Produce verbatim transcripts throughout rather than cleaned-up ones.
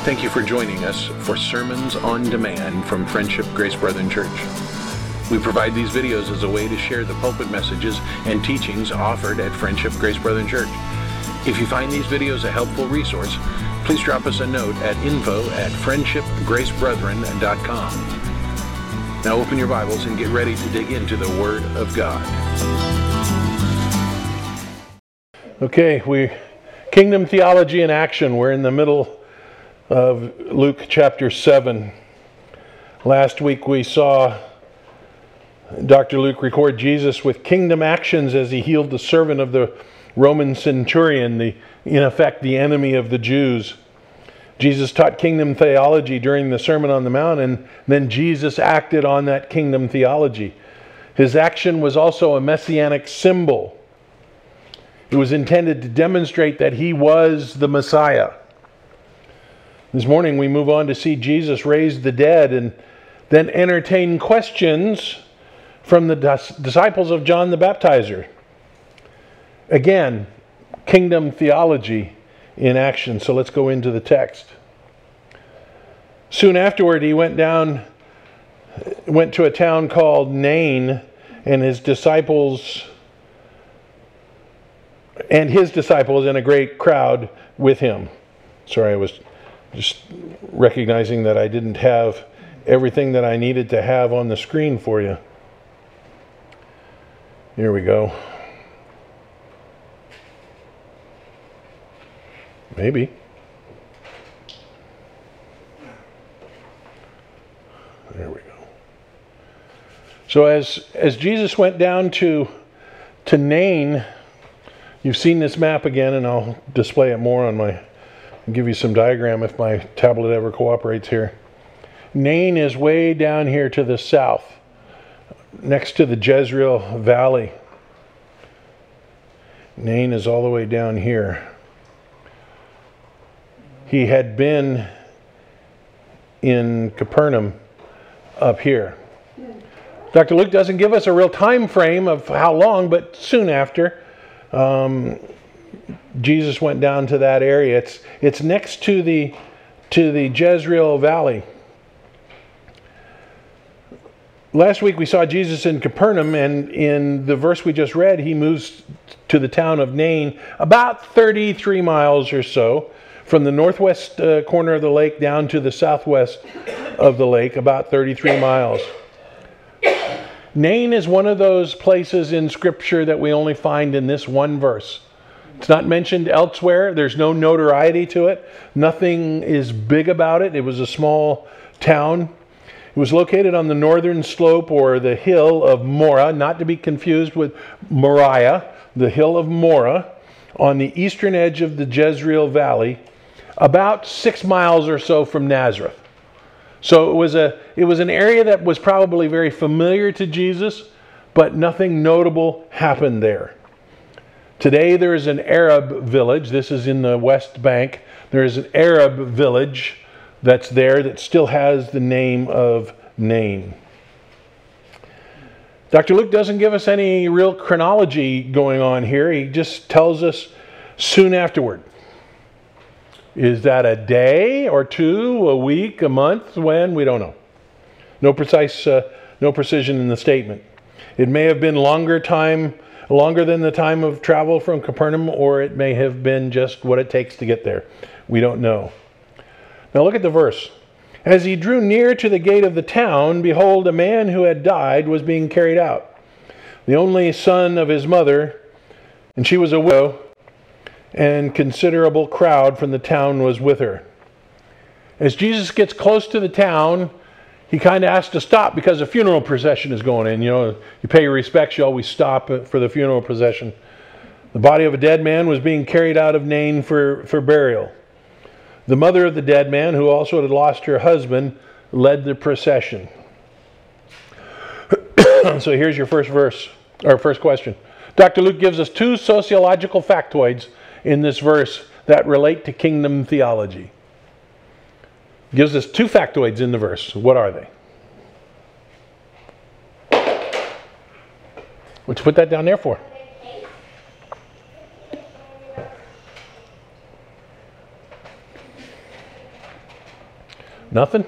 Thank you for joining us for Sermons on Demand from Friendship Grace Brethren Church. We provide these videos as a way to share the pulpit messages and teachings offered at Friendship Grace Brethren Church. If you find these videos a helpful resource, please drop us a note at info at friendship grace brethren dot com. Now open your Bibles and get ready to dig into the Word of God. Okay, we Kingdom Theology in Action. We're in the middle of Luke chapter seven. Last week we saw Doctor Luke record Jesus with kingdom actions as he healed the servant of the Roman centurion, the in effect the enemy of the Jews. Jesus taught kingdom theology during the Sermon on the Mount, and then Jesus acted on that kingdom theology. His action was also a messianic symbol. It was intended to demonstrate that he was the Messiah. This morning we move on to see Jesus raise the dead and then entertain questions from the disciples of John the Baptizer. Again, kingdom theology in action. So let's go into the text. Soon afterward, he went down, went to a town called Nain, and his disciples, and his disciples and a great crowd with him. Sorry, I was just recognizing that I didn't have everything that I needed to have on the screen for you. Here we go. Maybe. There we go. So as as Jesus went down to to Nain, you've seen this map again, and I'll display it more on my, I'll give you some diagram if my tablet ever cooperates here. Nain is way down here to the south, next to the Jezreel Valley. Nain is all the way down here. He had been in Capernaum up here. Doctor Luke doesn't give us a real time frame of how long, but soon after, um, Jesus went down to that area. It's it's next to the to the Jezreel Valley. Last week we saw Jesus in Capernaum, and in the verse we just read, he moves to the town of Nain, about thirty-three miles or so from the northwest uh, corner of the lake down to the southwest of the lake, about thirty-three miles. Nain is one of those places in Scripture that we only find in this one verse. It's not mentioned elsewhere. There's no notoriety to it. Nothing is big about it. It was a small town. It was located on the northern slope, or the hill of Moreh, not to be confused with Moriah, the hill of Moreh, on the eastern edge of the Jezreel Valley, about six miles or so from Nazareth. So it was a it was an area that was probably very familiar to Jesus, but nothing notable happened there. Today there is an Arab village. This is in the West Bank. There is an Arab village that's there that still has the name of Nain. Doctor Luke doesn't give us any real chronology going on here. He just tells us soon afterward. Is that a day or two, a week, a month, when? We don't know. No precise, uh, no precision in the statement. It may have been longer time, longer than the time of travel from Capernaum, or it may have been just what it takes to get there. We don't know. Now look at the verse. As he drew near to the gate of the town, behold, a man who had died was being carried out, the only son of his mother, and she was a widow, and considerable crowd from the town was with her. As Jesus gets close to the town, he kind of has to stop because a funeral procession is going in. You know, you pay your respects, you always stop for the funeral procession. The body of a dead man was being carried out of Nain for, for burial. The mother of the dead man, who also had lost her husband, led the procession. So here's your first verse, or first question. Doctor Luke gives us two sociological factoids in this verse that relate to kingdom theology. Gives us two factoids in the verse. What are they? What'd you put that down there for? Nothing?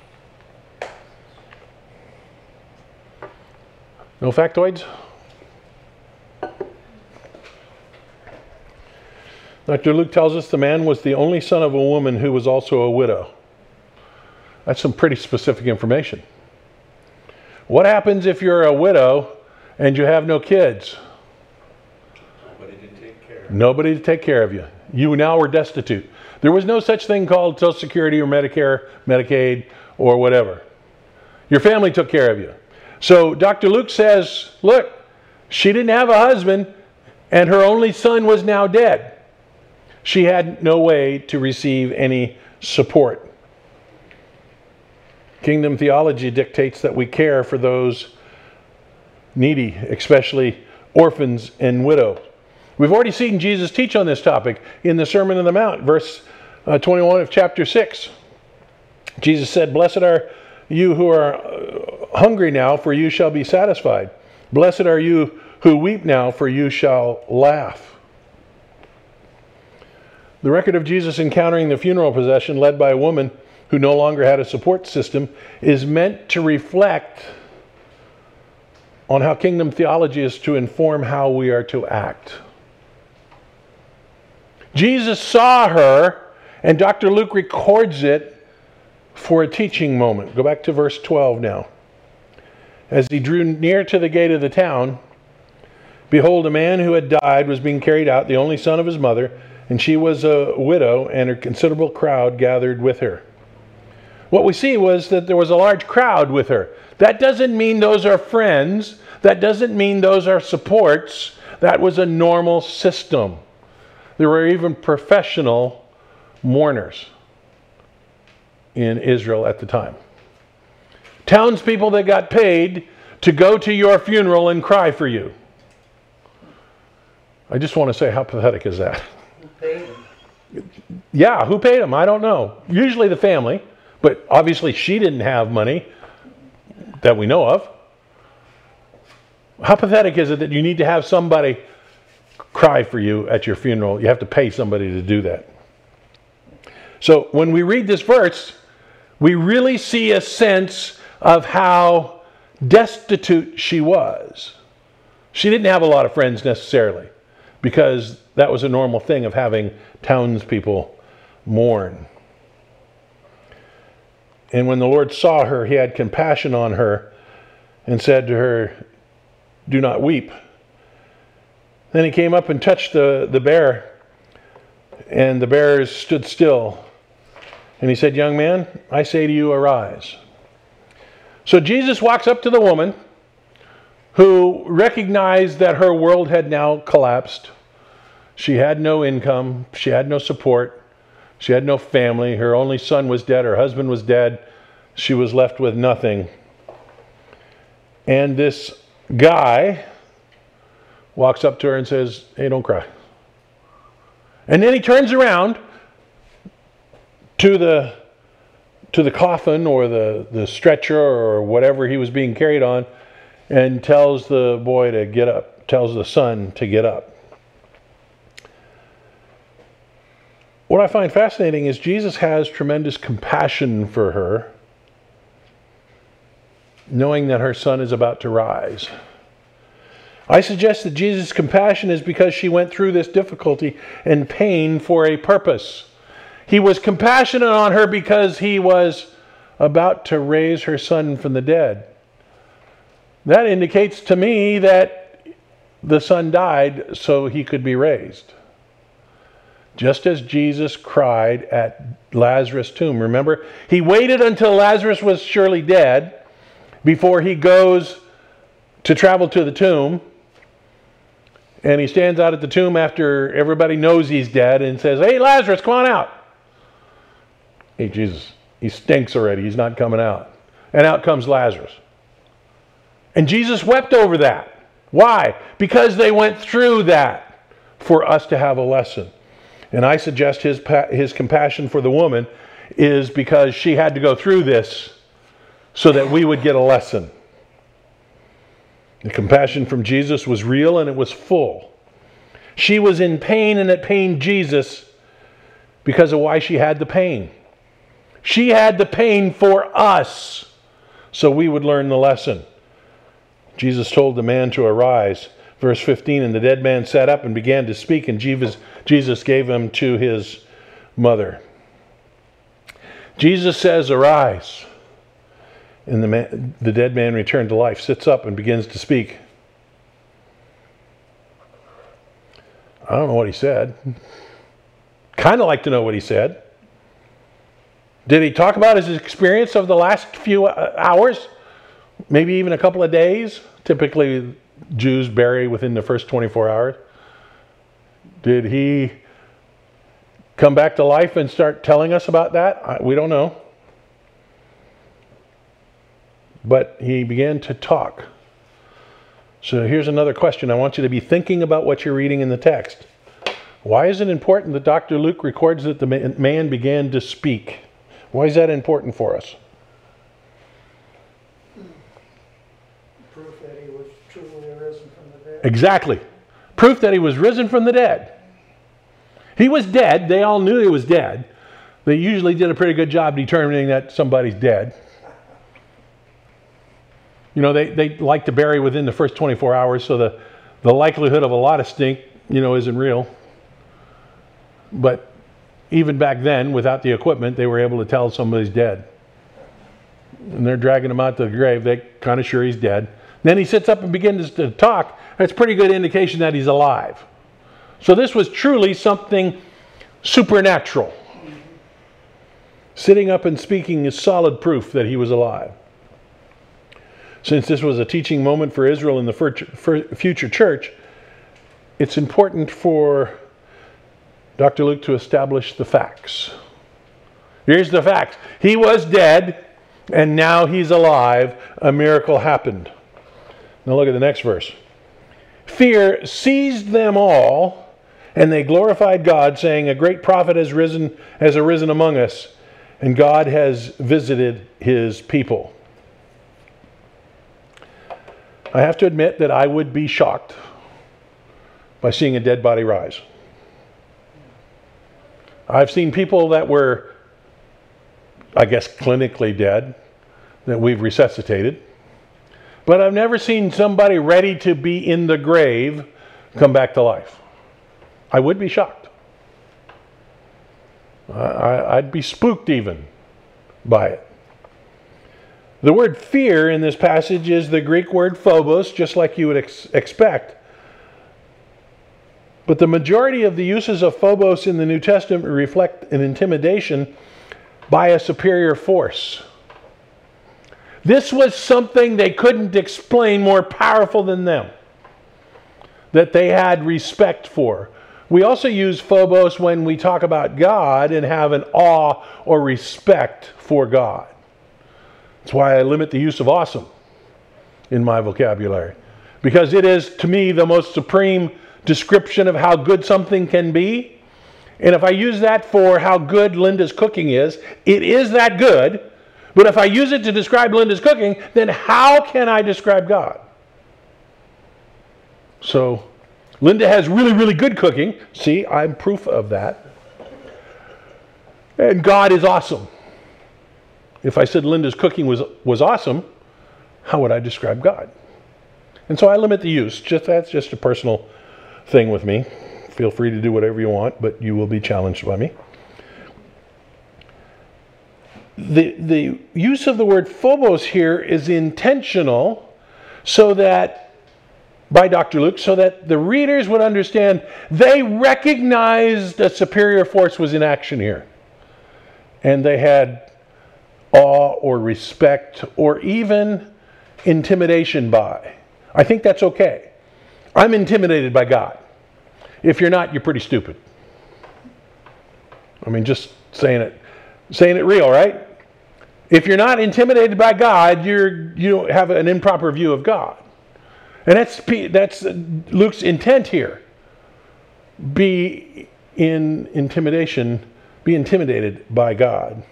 No factoids? Doctor Luke tells us the man was the only son of a woman who was also a widow. That's some pretty specific information. What happens if you're a widow and you have no kids? Nobody to take care of you. Nobody to take care of you. You now were destitute. There was no such thing called Social Security or Medicare, Medicaid, or whatever. Your family took care of you. So Doctor Luke says, look, she didn't have a husband and her only son was now dead. She had no way to receive any support. Kingdom theology dictates that we care for those needy, especially orphans and widows. We've already seen Jesus teach on this topic in the Sermon on the Mount, verse uh, twenty-one of chapter six. Jesus said, "Blessed are you who are hungry now, for you shall be satisfied. Blessed are you who weep now, for you shall laugh." The record of Jesus encountering the funeral procession led by a woman who no longer had a support system is meant to reflect on how kingdom theology is to inform how we are to act. Jesus saw her, and Doctor Luke records it for a teaching moment. Go back to verse twelve now. As he drew near to the gate of the town, behold, a man who had died was being carried out, the only son of his mother, and she was a widow, and a considerable crowd gathered with her. What we see was that there was a large crowd with her. That doesn't mean those are friends. That doesn't mean those are supports. That was a normal system. There were even professional mourners in Israel at the time. Townspeople that got paid to go to your funeral and cry for you. I just want to say, how pathetic is that? Who paid them? Yeah, who paid them? I don't know. Usually the family, but obviously she didn't have money that we know of. How pathetic is it that you need to have somebody cry for you at your funeral? You have to pay somebody to do that. So when we read this verse, we really see a sense of how destitute she was. She didn't have a lot of friends necessarily, because that was a normal thing of having townspeople mourn. And when the Lord saw her, he had compassion on her and said to her, "Do not weep." Then he came up and touched the, the bear, and the bear stood still. And he said, "Young man, I say to you, arise." So Jesus walks up to the woman who recognized that her world had now collapsed. She had no income. She had no support. She had no family. Her only son was dead. Her husband was dead. She was left with nothing. And this guy walks up to her and says, "Hey, don't cry." And then he turns around to the to the coffin or the, the stretcher or whatever he was being carried on and tells the boy to get up, tells the son to get up. What I find fascinating is Jesus has tremendous compassion for her, knowing that her son is about to rise. I suggest that Jesus' compassion is because she went through this difficulty and pain for a purpose. He was compassionate on her because he was about to raise her son from the dead. That indicates to me that the son died so he could be raised. Just as Jesus cried at Lazarus' tomb. Remember, he waited until Lazarus was surely dead before he goes to travel to the tomb. And he stands out at the tomb after everybody knows he's dead and says, "Hey, Lazarus, come on out." Hey, Jesus, he stinks already. He's not coming out. And out comes Lazarus. And Jesus wept over that. Why? Because they went through that for us to have a lesson. And I suggest his, his compassion for the woman is because she had to go through this so that we would get a lesson. The compassion from Jesus was real and it was full. She was in pain and it pained Jesus because of why she had the pain. She had the pain for us, so we would learn the lesson. Jesus told the man to arise. Verse fifteen, and the dead man sat up and began to speak, and Jesus, Jesus gave him to his mother. Jesus says, arise. And the, man, the dead man returned to life, sits up and begins to speak. I don't know what he said. Kind of like to know what he said. Did he talk about his experience of the last few hours? Maybe even a couple of days? Typically, Jews bury within the first twenty-four hours. Did he come back to life and start telling us about that? We don't know. But he began to talk. So here's another question. I want you to be thinking about what you're reading in the text. Why is it important that Doctor Luke records that the man began to speak? Why is that important for us? Proof that he was truly risen from the dead. Exactly. Proof that he was risen from the dead. He was dead. They all knew he was dead. They usually did a pretty good job determining that somebody's dead. You know, they, they like to bury within the first twenty-four hours, so the, the likelihood of a lot of stink, you know, isn't real. But even back then, without the equipment, they were able to tell somebody's dead. And they're dragging him out to the grave. They're kind of sure he's dead. Then he sits up and begins to talk. That's a pretty good indication that he's alive. So this was truly something supernatural. Sitting up and speaking is solid proof that he was alive. Since this was a teaching moment for Israel in the future church, it's important for Doctor Luke to establish the facts. Here's the facts. He was dead, and now he's alive. A miracle happened. Now look at the next verse. Fear seized them all, and they glorified God, saying, a great prophet has risen, has arisen among us, and God has visited his people. I have to admit that I would be shocked by seeing a dead body rise. I've seen people that were, I guess, clinically dead, that we've resuscitated. But I've never seen somebody ready to be in the grave come back to life. I would be shocked. I, I'd be spooked even by it. The word fear in this passage is the Greek word phobos, just like you would ex- expect. But the majority of the uses of phobos in the New Testament reflect an intimidation by a superior force. This was something they couldn't explain more powerful than them, that they had respect for. We also use phobos when we talk about God and have an awe or respect for God. That's why I limit the use of awesome in my vocabulary, because it is, to me, the most supreme description of how good something can be. And if I use that for how good Linda's cooking is, it is that good. But if I use it to describe Linda's cooking, then how can I describe God? So, Linda has really, really good cooking. See, I'm proof of that. And God is awesome. If I said Linda's cooking was, was awesome, how would I describe God? And so I limit the use. Just that's just a personal thing with me. Feel free to do whatever you want, but you will be challenged by me. The, the use of the word phobos here is intentional, so that, by Doctor Luke, so that the readers would understand they recognized a superior force was in action here. And they had awe or respect or even intimidation by. I think that's okay. I'm intimidated by God. If you're not, you're pretty stupid. I mean, just saying it, saying it real, right? If you're not intimidated by God, you're you don't have an improper view of God. And that's that's Luke's intent here. Be in intimidation, be intimidated by God.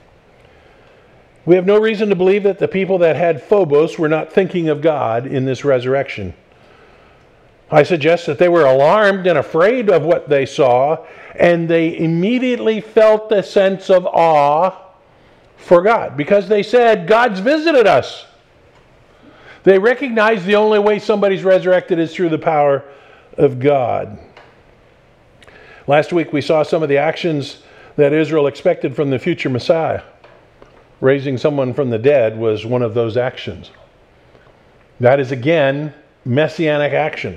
We have no reason to believe that the people that had phobos were not thinking of God in this resurrection. I suggest that they were alarmed and afraid of what they saw, and they immediately felt a sense of awe for God because they said, God's visited us. They recognize the only way somebody's resurrected is through the power of God. Last week we saw some of the actions that Israel expected from the future Messiah. Raising someone from the dead was one of those actions. That is again messianic action.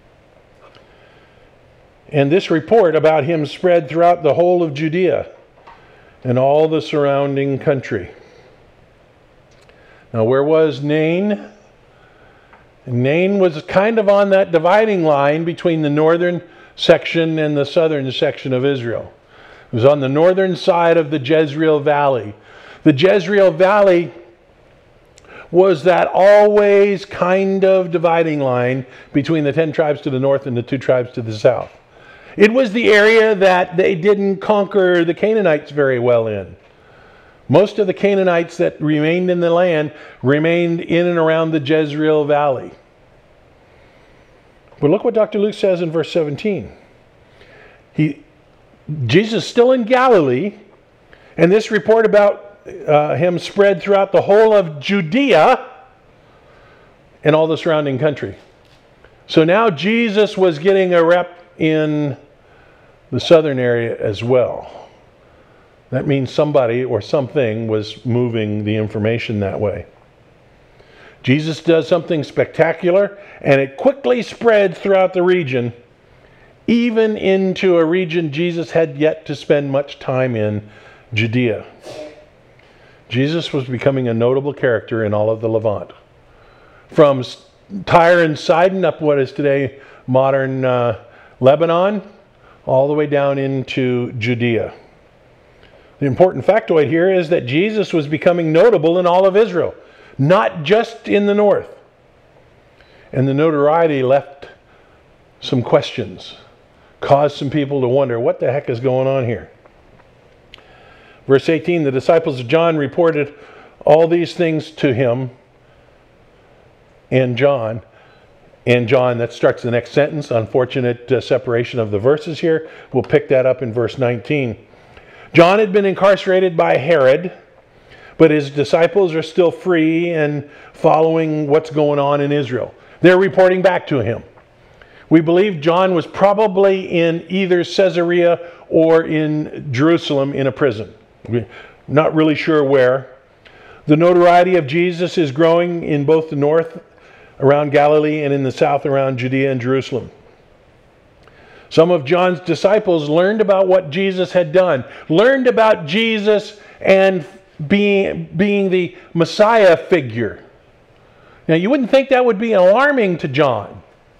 And this report about him spread throughout the whole of Judea and all the surrounding country. Now, where was Nain? Nain was kind of on that dividing line between the northern section and the southern section of Israel. It was on the northern side of the Jezreel Valley. The Jezreel Valley was that always kind of dividing line between the ten tribes to the north and the two tribes to the south. It was the area that they didn't conquer the Canaanites very well in. Most of the Canaanites that remained in the land remained in and around the Jezreel Valley. But look what Doctor Luke says in verse seventeen. He, Jesus is still in Galilee, and this report about uh, him spread throughout the whole of Judea and all the surrounding country. So now Jesus was getting a rep in the southern area as well. That means somebody or something was moving the information that way. Jesus does something spectacular, and it quickly spreads throughout the region, even into a region Jesus had yet to spend much time in, Judea. Jesus was becoming a notable character in all of the Levant. From Tyre and Sidon up what is today modern uh, Lebanon, all the way down into Judea. The important factoid here is that Jesus was becoming notable in all of Israel, not just in the north. And the notoriety left some questions, caused some people to wonder, what the heck is going on here? Verse eighteen, the disciples of John reported all these things to him and John. And John, that starts the next sentence. Unfortunate uh, separation of the verses here. We'll pick that up in verse nineteen. John had been incarcerated by Herod, but his disciples are still free and following what's going on in Israel. They're reporting back to him. We believe John was probably in either Caesarea or in Jerusalem in a prison. We're not really sure where. The notoriety of Jesus is growing in both the north around Galilee and in the south around Judea and Jerusalem. Some of John's disciples learned about what Jesus had done, learned about Jesus and being, being the Messiah figure. Now, you wouldn't think that would be alarming to John,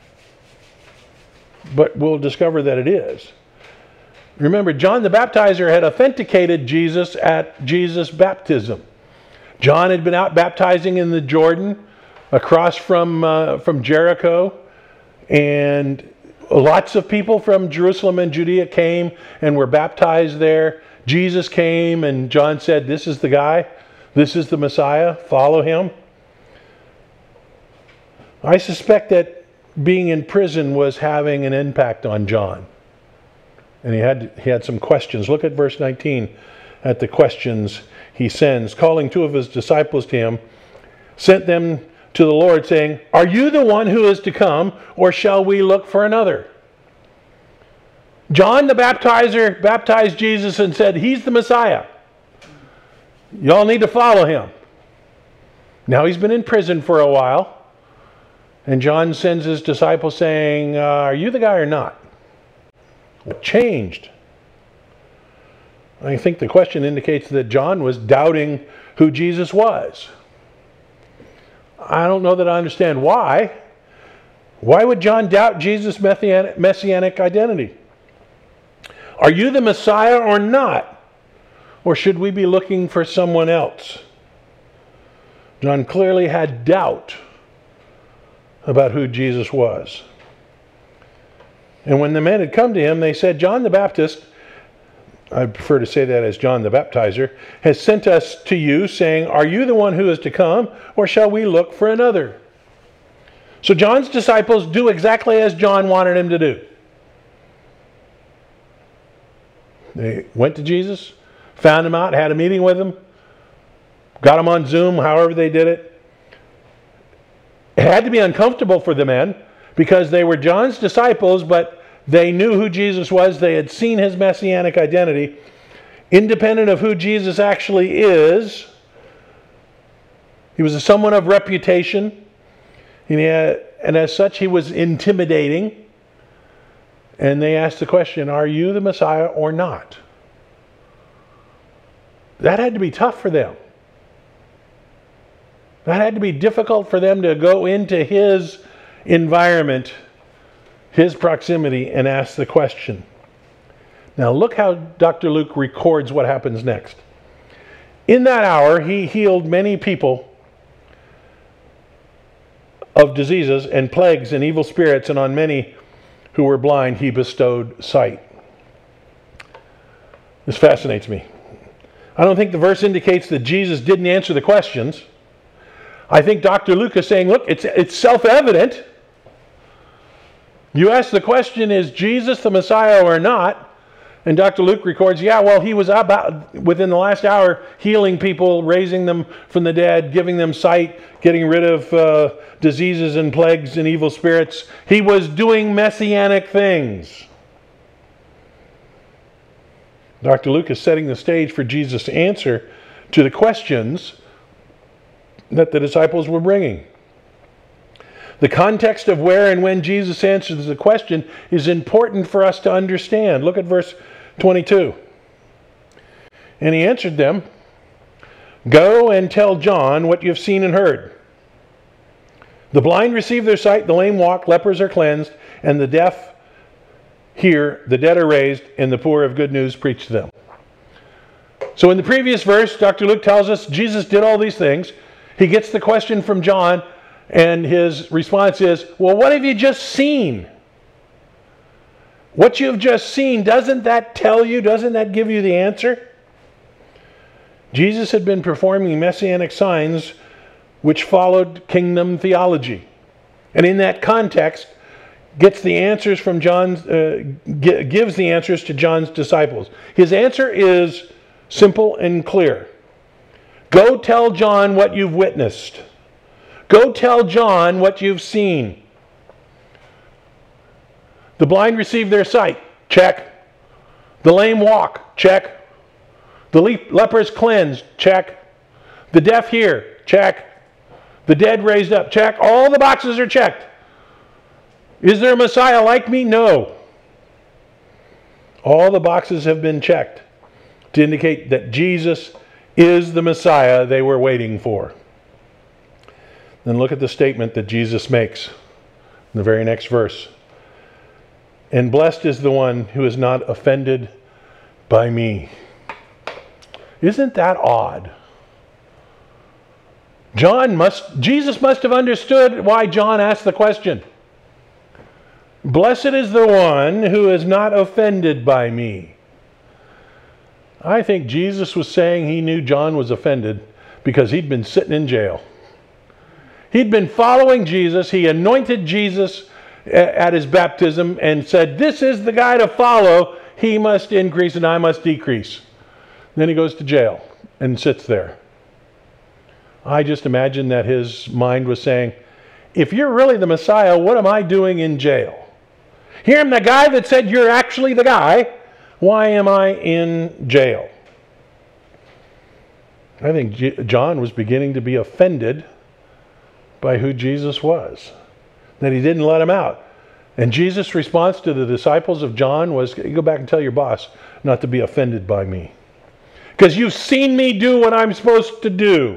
but we'll discover that it is. Remember, John the Baptizer had authenticated Jesus at Jesus' baptism. John had been out baptizing in the Jordan across from uh, from Jericho, and lots of people from Jerusalem and Judea came and were baptized there. Jesus came and John said, this is the guy, this is the Messiah, follow him. I suspect that being in prison was having an impact on John. And he had he had some questions. Look at verse nineteen, at the questions he sends. Calling two of his disciples to him, sent them to the Lord, saying, are you the one who is to come, or shall we look for another? John the Baptizer baptized Jesus and said, he's the Messiah. Y'all need to follow him. Now he's been in prison for a while, and John sends his disciples saying, uh, are you the guy or not? What changed? I think the question indicates that John was doubting who Jesus was. I don't know that I understand why. Why would John doubt Jesus' messianic, messianic identity? Are you the Messiah or not? Or should we be looking for someone else? John clearly had doubt about who Jesus was. And when the men had come to him, they said, John the Baptist, I prefer to say that as John the Baptizer, has sent us to you, saying, are you the one who is to come, or shall we look for another? So John's disciples do exactly as John wanted him to do. They went to Jesus, found him out, had a meeting with him, got them on Zoom, however they did it. It had to be uncomfortable for the men because they were John's disciples, but they knew who Jesus was. They had seen his messianic identity. Independent of who Jesus actually is, he was someone of reputation, and, he had, and as such he was intimidating. And they asked the question, are you the Messiah or not? That had to be tough for them. That had to be difficult for them to go into his environment, his proximity, and ask the question. Now look how Doctor Luke records what happens next. In that hour, he healed many people of diseases and plagues and evil spirits, and on many who were blind he bestowed sight. This fascinates me. I don't think the verse indicates that Jesus didn't answer the questions. I think Doctor Luke is saying, look, it's, it's self-evident. You ask the question, is Jesus the Messiah or not? And Doctor Luke records, yeah, well, he was about, within the last hour, healing people, raising them from the dead, giving them sight, getting rid of uh, diseases and plagues and evil spirits. He was doing messianic things. Doctor Luke is setting the stage for Jesus' answer to the questions that the disciples were bringing. The context of where and when Jesus answers the question is important for us to understand. Look at verse twenty-two. And he answered them, go and tell John what you have seen and heard. The blind receive their sight, the lame walk, lepers are cleansed, and the deaf hear, the dead are raised, and the poor have good news preached to them. So in the previous verse, Doctor Luke tells us Jesus did all these things. He gets the question from John, and his response is, well, what have you just seen? What you have just seen, doesn't that tell you, doesn't that give you the answer? Jesus had been performing messianic signs which followed kingdom theology. And in that context, gets the answers from John's, uh, gives the answers to John's disciples. His answer is simple and clear. Go tell John what you've witnessed. Go tell John what you've seen. The blind receive their sight. Check. The lame walk. Check. The le- lepers cleansed. Check. The deaf hear. Check. The dead raised up. Check. All the boxes are checked. Is there a Messiah like me? No. All the boxes have been checked to indicate that Jesus is the Messiah they were waiting for. Then look at the statement that Jesus makes in the very next verse. And blessed is the one who is not offended by me. Isn't that odd? John must, Jesus must have understood why John asked the question. Blessed is the one who is not offended by me. I think Jesus was saying he knew John was offended because he'd been sitting in jail. He'd been following Jesus. He anointed Jesus at his baptism and said, this is the guy to follow. He must increase and I must decrease. Then he goes to jail and sits there. I just imagine that his mind was saying, if you're really the Messiah, what am I doing in jail? Here I'm the guy that said you're actually the guy. Why am I in jail? I think G- John was beginning to be offended by who Jesus was, that he didn't let him out. And Jesus' response to the disciples of John was, go back and tell your boss not to be offended by me. Because you've seen me do what I'm supposed to do.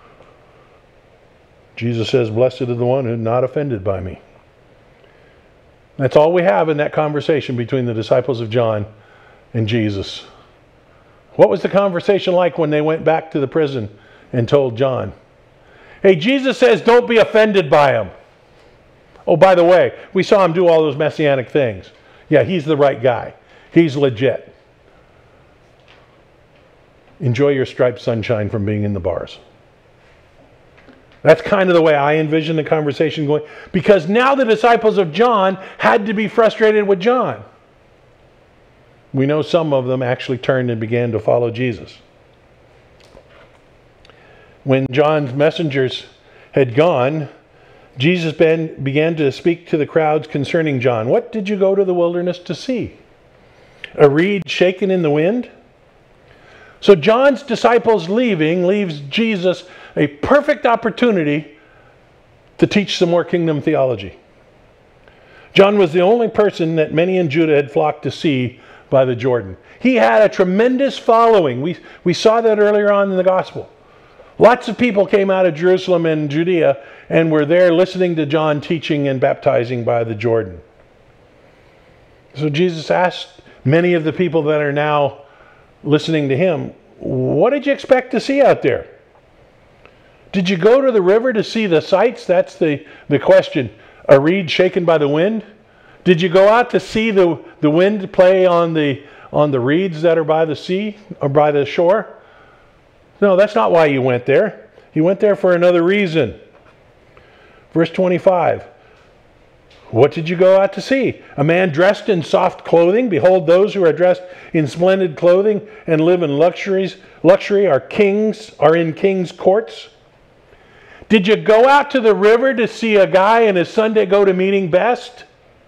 Jesus says, blessed is the one who's not offended by me. That's all we have in that conversation between the disciples of John and Jesus. What was the conversation like when they went back to the prison and told John, hey, Jesus says don't be offended by him. Oh, by the way, we saw him do all those messianic things. Yeah, he's the right guy. He's legit. Enjoy your striped sunshine from being in the bars. That's kind of the way I envision the conversation going. Because now the disciples of John had to be frustrated with John. We know some of them actually turned and began to follow Jesus. when John's messengers had gone, Jesus ben, began to speak to the crowds concerning John. What did you go to the wilderness to see? A reed shaken in the wind? So John's disciples leaving leaves Jesus a perfect opportunity to teach some more kingdom theology. John was the only person that many in Judah had flocked to see by the Jordan. He had a tremendous following. We, we saw that earlier on in the gospel. Lots of people came out of Jerusalem and Judea and were there listening to John teaching and baptizing by the Jordan. So Jesus asked many of the people that are now listening to him, what did you expect to see out there? Did you go to the river to see the sights? That's the, the question. A reed shaken by the wind? Did you go out to see the, the wind play on the, on the reeds that are by the sea or by the shore? No, that's not why you went there. You went there for another reason. Verse twenty-five. What did you go out to see? A man dressed in soft clothing? Behold, those who are dressed in splendid clothing and live in luxuries, luxury are kings, are in kings' courts. Did you go out to the river to see a guy in his Sunday go-to-meeting best?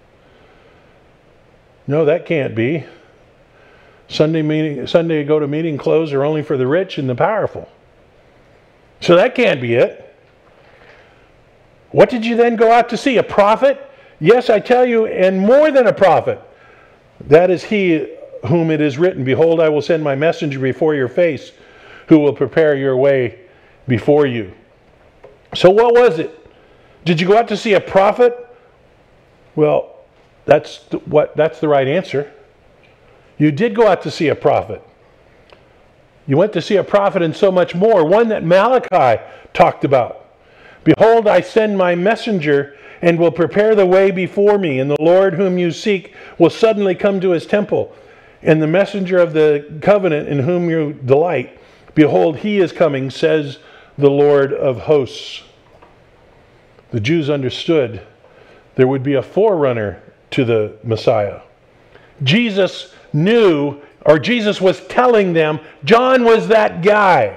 No, that can't be. Sunday meeting, Sunday go-to-meeting clothes are only for the rich and the powerful. So that can't be it. What did you then go out to see? A prophet? Yes, I tell you, and more than a prophet. That is he whom it is written, behold, I will send my messenger before your face, who will prepare your way before you. So what was it? Did you go out to see a prophet? Well, that's the, what that's the right answer. You did go out to see a prophet. You went to see a prophet and so much more, one that Malachi talked about. Behold, I send my messenger and will prepare the way before me, and the Lord whom you seek will suddenly come to his temple. And the messenger of the covenant in whom you delight, behold, he is coming, says the Lord of hosts. The Jews understood there would be a forerunner to the Messiah. Jesus knew, or Jesus was telling them, John was that guy.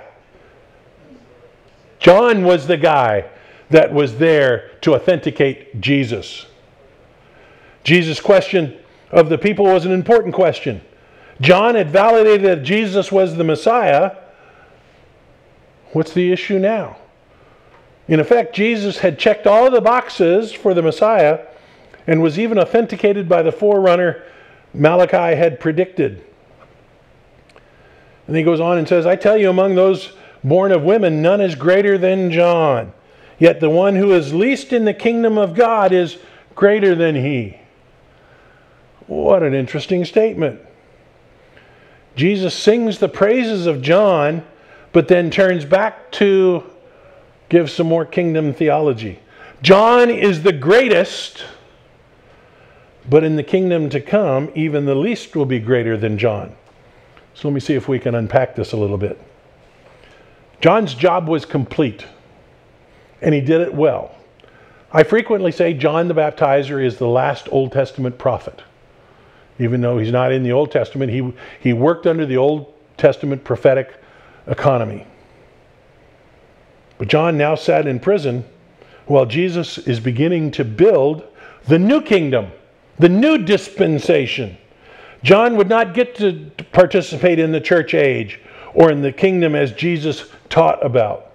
John was the guy that was there to authenticate Jesus. Jesus' question of the people was an important question. John had validated that Jesus was the Messiah. What's the issue now? In effect, Jesus had checked all the boxes for the Messiah and was even authenticated by the forerunner Malachi had predicted. And he goes on and says, I tell you, among those born of women, none is greater than John. Yet the one who is least in the kingdom of God is greater than he. What an interesting statement. Jesus sings the praises of John, but then turns back to give some more kingdom theology. John is the greatest, but in the kingdom to come, even the least will be greater than John. So let me see if we can unpack this a little bit. John's job was complete, and he did it well. I frequently say John the Baptizer is the last Old Testament prophet. Even though he's not in the Old Testament, he, he worked under the Old Testament prophetic economy. But John now sat in prison while Jesus is beginning to build the new kingdom, the new dispensation. John would not get to participate in the church age or in the kingdom as Jesus taught about.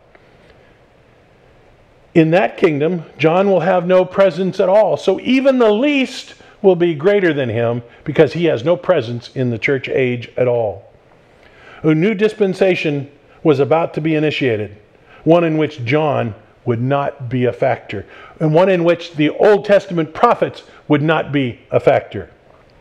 In that kingdom, John will have no presence at all. So even the least will be greater than him because he has no presence in the church age at all. A new dispensation was about to be initiated, one in which John would not be a factor, and one in which the Old Testament prophets would not be a factor.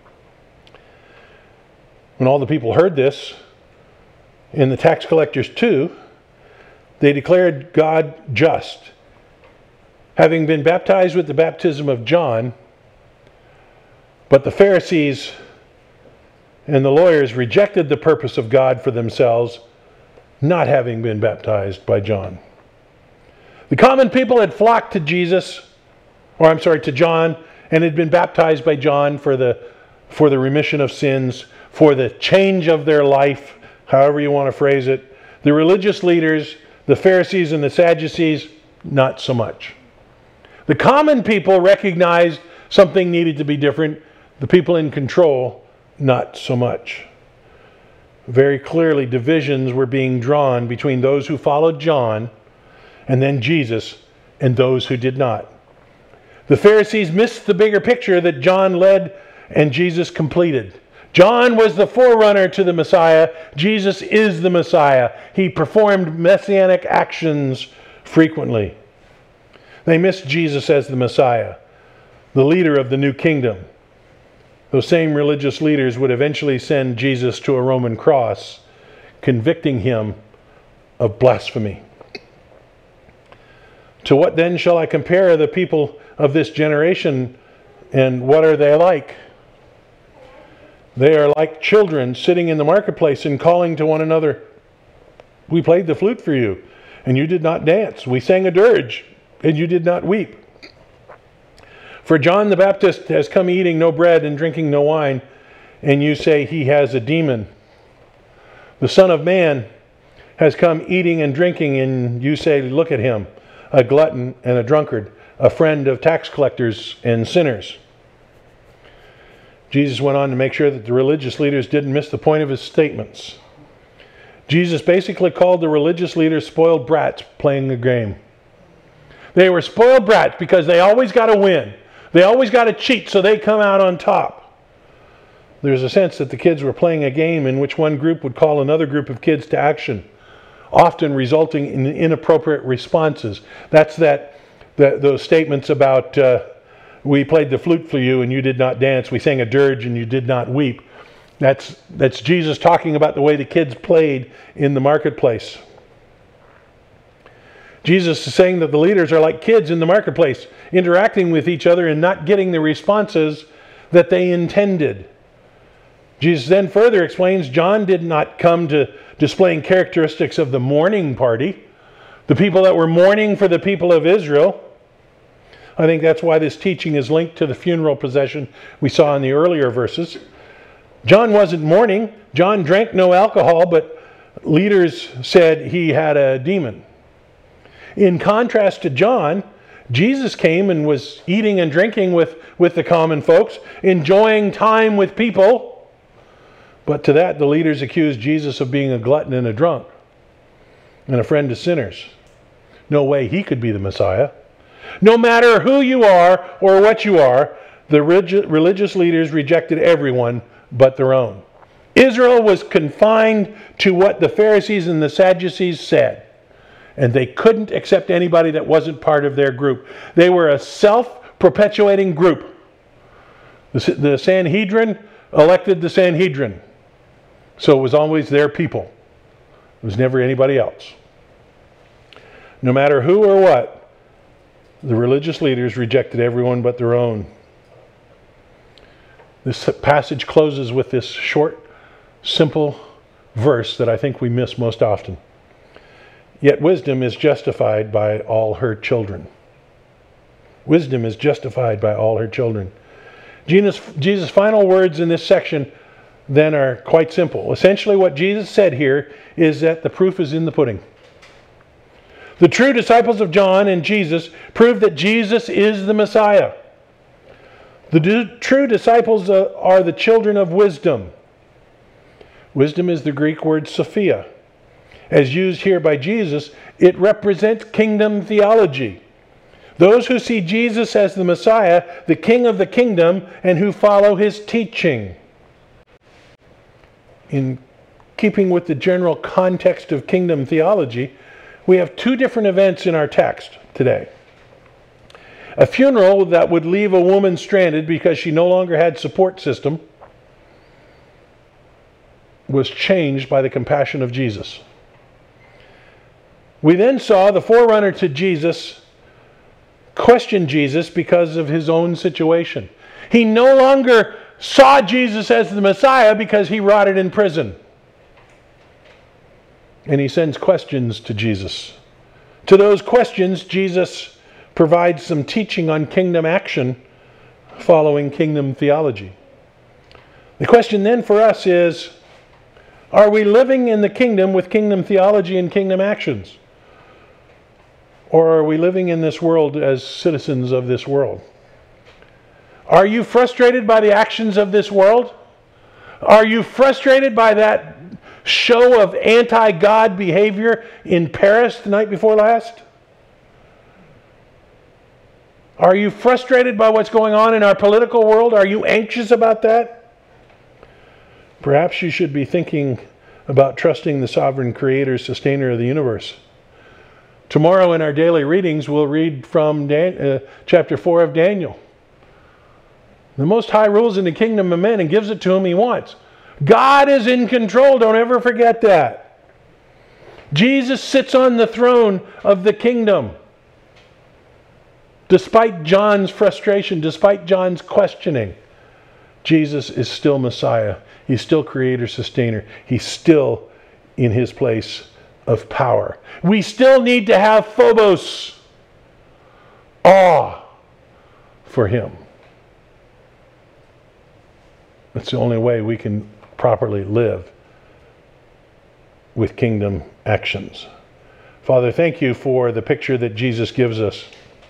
When all the people heard this, and the tax collectors too, they declared God just. Having been baptized with the baptism of John, but the Pharisees and the lawyers rejected the purpose of God for themselves, not having been baptized by John. The common people had flocked to Jesus, or I'm sorry, to John, and had been baptized by John for the, for the remission of sins, for the change of their life, however you want to phrase it. The religious leaders, The Pharisees and the Sadducees, not so much. The common people recognized something needed to be different. The people in control, not so much. Very clearly, divisions were being drawn between those who followed John and then Jesus and those who did not. The Pharisees missed the bigger picture that John led and Jesus completed. John was the forerunner to the Messiah. Jesus is the Messiah. He performed messianic actions frequently. They missed Jesus as the Messiah, the leader of the new kingdom. Those same religious leaders would eventually send Jesus to a Roman cross, convicting him of blasphemy. To what then shall I compare the people of this generation, and what are they like? They are like children sitting in the marketplace and calling to one another, "We played the flute for you, and you did not dance. We sang a dirge, and you did not weep." For John the Baptist has come eating no bread and drinking no wine, and you say he has a demon. The Son of Man has come eating and drinking, and you say, "Look at him, a glutton and a drunkard, a friend of tax collectors and sinners." Jesus went on to make sure that the religious leaders didn't miss the point of his statements. Jesus basically called the religious leaders spoiled brats playing the game. They were spoiled brats because they always got to win. They always got to cheat so they come out on top. There's a sense that the kids were playing a game in which one group would call another group of kids to action, often resulting in inappropriate responses. That's that, that those statements about uh, we played the flute for you and you did not dance. We sang a dirge and you did not weep. That's, that's Jesus talking about the way the kids played in the marketplace. Jesus is saying that the leaders are like kids in the marketplace, interacting with each other and not getting the responses that they intended. Jesus then further explains John did not come to displaying characteristics of the mourning party, the people that were mourning for the people of Israel. I think that's why this teaching is linked to the funeral procession we saw in the earlier verses. John wasn't mourning. John drank no alcohol, but leaders said he had a demon. In contrast to John, Jesus came and was eating and drinking with, with the common folks, enjoying time with people. But to that, the leaders accused Jesus of being a glutton and a drunk and a friend to sinners. No way he could be the Messiah. No matter who you are or what you are, the religious leaders rejected everyone but their own. Israel was confined to what the Pharisees and the Sadducees said, and they couldn't accept anybody that wasn't part of their group. They were a self-perpetuating group. The Sanhedrin elected the Sanhedrin, so it was always their people. It was never anybody else. No matter who or what, the religious leaders rejected everyone but their own. This passage closes with this short, simple verse that I think we miss most often. Yet wisdom is justified by all her children. Wisdom is justified by all her children. Jesus, Jesus' final words in this section then are quite simple. Essentially what Jesus said here is that the proof is in the pudding. The true disciples of John and Jesus proved that Jesus is the Messiah. The do, true disciples uh, are the children of wisdom. Wisdom is the Greek word Sophia. As used here by Jesus, it represents kingdom theology. Those who see Jesus as the Messiah, the King of the kingdom, and who follow his teaching. In keeping with the general context of kingdom theology, we have two different events in our text today. A funeral that would leave a woman stranded because she no longer had support system was changed by the compassion of Jesus. We then saw the forerunner to Jesus question Jesus because of his own situation. He no longer saw Jesus as the Messiah because he rotted in prison. And he sends questions to Jesus. To those questions, Jesus provides some teaching on kingdom action following kingdom theology. The question then for us is, are we living in the kingdom with kingdom theology and kingdom actions? Or are we living in this world as citizens of this world? Are you frustrated by the actions of this world? Are you frustrated by that show of anti-God behavior in Paris the night before last? Are you frustrated by what's going on in our political world? Are you anxious about that? Perhaps you should be thinking about trusting the sovereign creator, sustainer of the universe. Tomorrow in our daily readings, we'll read from Dan- uh, chapter four of Daniel. The Most High rules in the kingdom of men and gives it to whom he wants. God is in control. Don't ever forget that. Jesus sits on the throne of the kingdom. Despite John's frustration, despite John's questioning, Jesus is still Messiah. He's still creator, sustainer. He's still in his place of power. We still need to have phobos, awe for him. That's the only way we can properly live with kingdom actions. Father, thank you for the picture that Jesus gives us.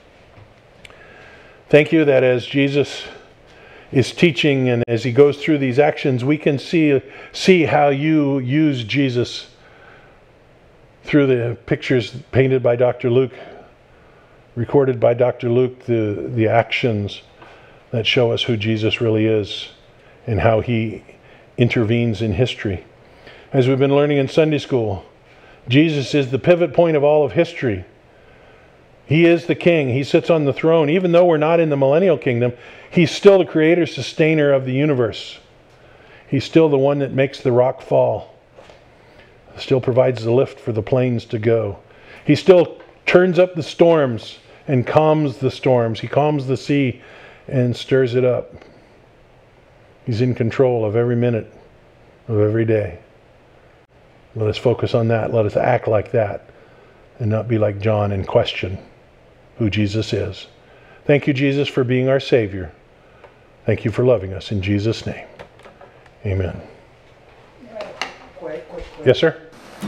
Thank you that as Jesus is teaching and as he goes through these actions, we can see, see how you use Jesus through the pictures painted by Doctor Luke, recorded by Doctor Luke, the, the actions that show us who Jesus really is and how he intervenes in history. As we've been learning in Sunday school, Jesus is the pivot point of all of history. He is the king. He sits on the throne. Even though we're not in the millennial kingdom, he's still the creator, sustainer of the universe. He's still the one that makes the rock fall. Still provides the lift for the planes to go. He still turns up the storms and calms the storms. He calms the sea and stirs it up. He's in control of every minute of every day. Let us focus on that. Let us act like that and not be like John and question who Jesus is. Thank you, Jesus, for being our Savior. Thank you for loving us. In Jesus' name, amen. Quick, quick, quick. Yes, sir?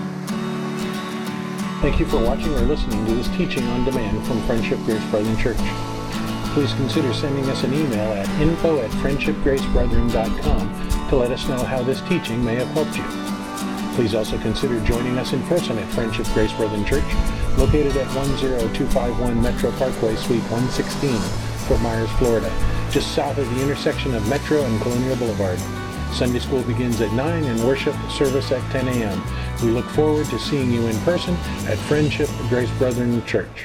Thank you for watching or listening to this teaching on demand from Friendship Grace Brethren Church. Please consider sending us an email at info at friendship grace brethren dot com to let us know how this teaching may have helped you. Please also consider joining us in person at Friendship Grace Brethren Church, located at one zero two five one Metro Parkway, Suite one sixteen, Fort Myers, Florida, just south of the intersection of Metro and Colonial Boulevard. Sunday school begins at nine and worship service at ten a.m. We look forward to seeing you in person at Friendship Grace Brethren Church.